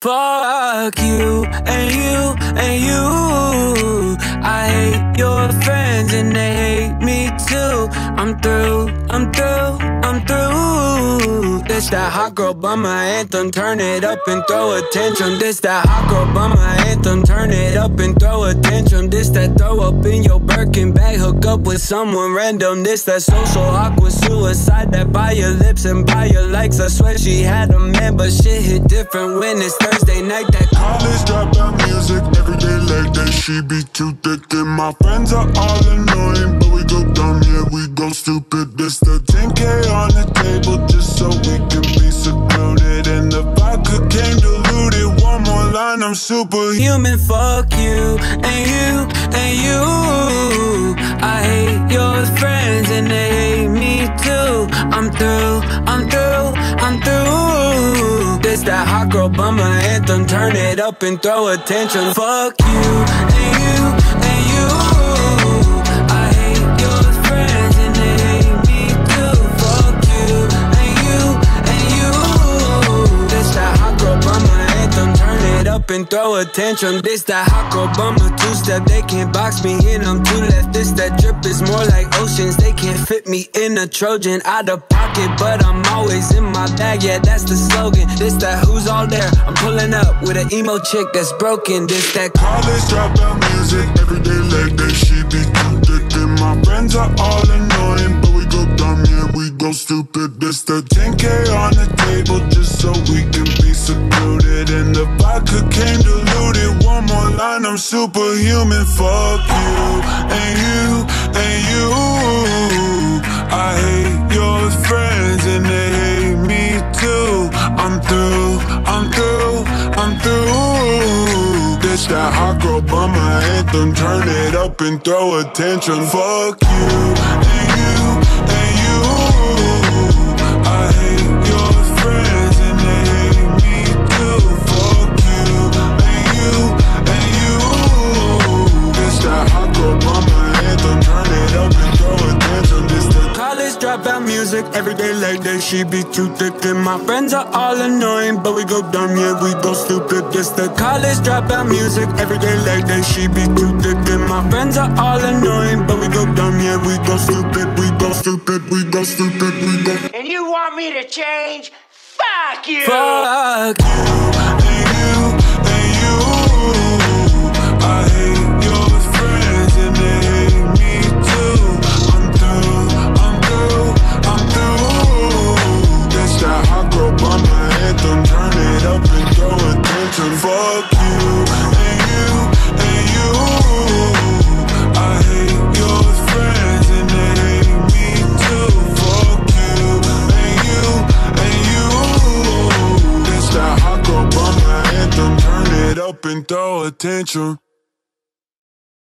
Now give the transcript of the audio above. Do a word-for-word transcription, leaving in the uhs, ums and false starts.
Fuck you and you and you. I hate your friends and they hate me too. I'm through, I'm through, I'm through. This that hot girl bummer anthem, turn it up and throw a tantrum. This that hot girl bummer anthem, turn it up and throw a tantrum. This that throw up in your Birkin bag, hook up with someone random. This that social awkward suicide, that buy your lips and buy your likes. I swear she had a man, but shit hit different when it's Thursday night. That college dropout music, everyday like that. She be too thick and my friends are all annoying, but we go dumb, yeah, we go stupid. This the ten K on the table just so we can be secluded, and the vodka came diluted. One more line, I'm superhuman. Fuck you and you and you. I hate your friends and they hate me too. I'm through, I'm through, I'm through. This that hot girl bummer anthem, turn it up and throw a tantrum. Fuck you and you and you. I hate your friends and they hate me too. Fuck you and you and you. This that hot girl bummer anthem, turn it up and throw a tantrum. This that hot girl bummer two-step, they can't box me in, I'm too left. This that drip is more like oceans, they can't fit me in a Trojan. Out of pocket, but I'm always in my bag, yeah, that's the slogan. This that who's all there, I'm pulling up with an emo chick that's broken. This that college dropout music, everyday like that. She be too thick and my friends are all annoying, but we go dumb, yeah, we go stupid. This the ten K on the table just so we can be secluded, and the vodka came diluted. One more line, I'm superhuman. Fuck you and you and you. I hate your friends and they hate me too. I'm through, I'm through, I'm through. This that hot girl bummer anthem, turn it up and throw a tantrum. Fuck you and you and you. I hate your friends and they hate me too. Fuck you and you and you. This that hot girl bummer anthem, turn it up and throw a tantrum. This the college dropout music, everyday like that. She be too thick and my friends are all annoying, but we go dumb, yeah, we go stupid. This the college dropout music, everyday like that. She be too thick and my friends are all annoying, but we go dumb, yeah, we go stupid. We go stupid, we go stupid, we go. And you want me to change? Fuck you! Fuck you and you and you. I hate your friends and they hate me too. I'm through, I'm through, I'm through. This that hot girl bummer anthem, turn it up and throw a tantrum. Fuck you and you and you. I hate your friends and they hate me too. Fuck you and you and you. This that hot girl bummer anthem, turn it up and throw a tantrum.